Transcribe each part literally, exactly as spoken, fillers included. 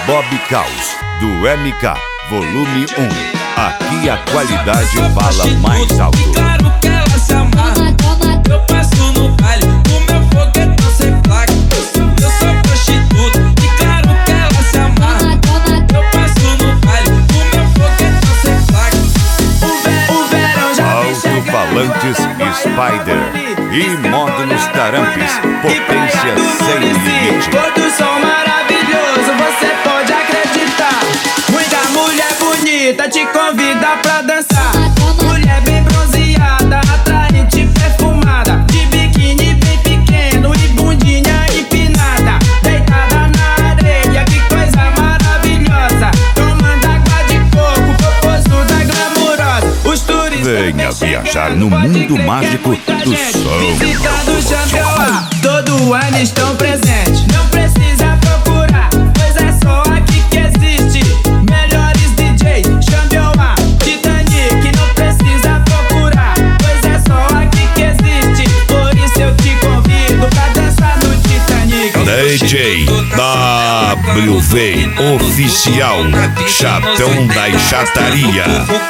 Bob Caos, do M K, volume um. Aqui a qualidade fala mais alto. Claro que ela se amarra. Eu passo no baile, o meu foguetão sem placa. Eu sou prostituta, e claro que ela se amarra. Eu passo no baile, o meu foguetão sem placa. O verão já vem chegando. Alto-falantes Spider e módulos Tarampes, potência sem limite. Todo som maravilhoso, você pode acreditar. Muita mulher bonita te convida pra dançar. Mulher bem bronzeada, atraente, perfumada, de biquíni bem pequeno e bundinha empinada, deitada na areia, que coisa maravilhosa. Tomando água de coco, popozuda glamurosa. Os turistas venha viajar no mundo mágico do som. Visitando Xambioá, todo ano estão presentes. Não precisa procurar, pois é só aqui que existe. Melhores D Js, Xambioá, Titanic. Não precisa procurar, pois é só aqui que existe. Por isso eu te convido pra dançar no Titanic. D J W V Oficial, Chatão da Enxataria.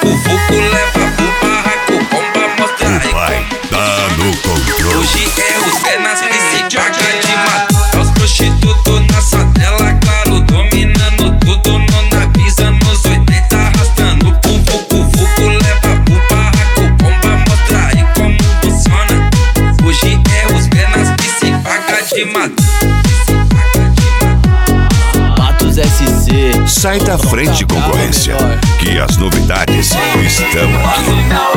Vai dar no controle. Hoje é os pernas que se paga de matar. É os prostitutos na sadela, claro, dominando tudo no navisa, nos oitenta arrastando. Vucu, vucu, leva pro barraco, bomba, mostra aí como funciona. Hoje é os pernas que se paga de matar. Matos S C. Sai da frente, concorrência, que as novidades estão aqui.